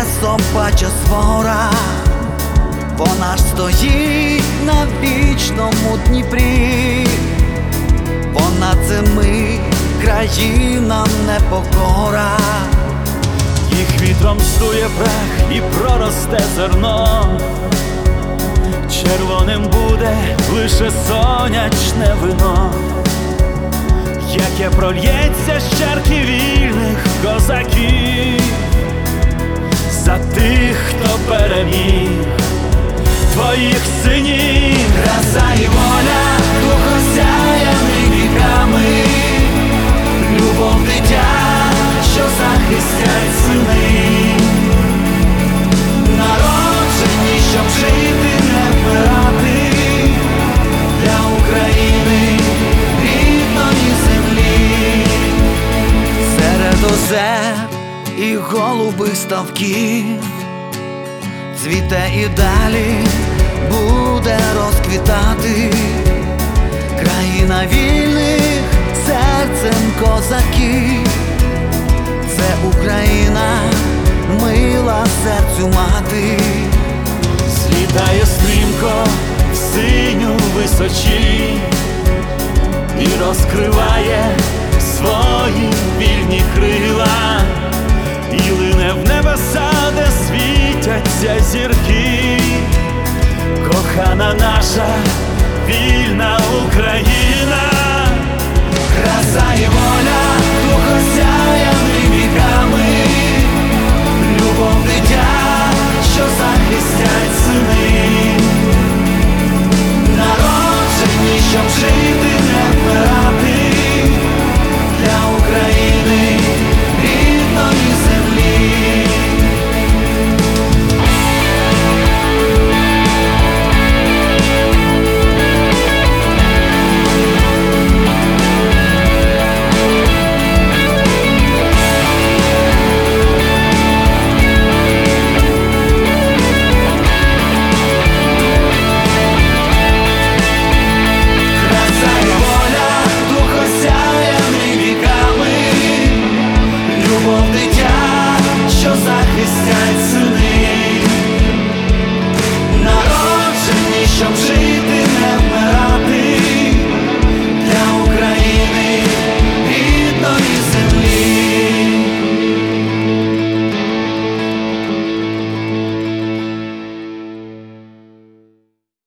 собача свора, вона ж стоїть на вічному Дніпрі. Понад цими країнам непокора. Їх вітром здує прах і проросте зерно. Червоним буде лише сонячне вино, яке прольється з чарки вільних козаків. За тих, хто переміг твоїх синів. Краса і воля духосяями віками, любов дитя, що захистять сини, народжені, щоб жити, не вмирати, для України рідної землі. Серед озер і голубих ставків цвіте і далі буде розквітати країна вільних серцем козаків. Це Україна, мила серцю мати. Злітає стрімко в синю височі і розкриває свої вільні крила, і лине в небеса, де світяться зірки. Кохана наша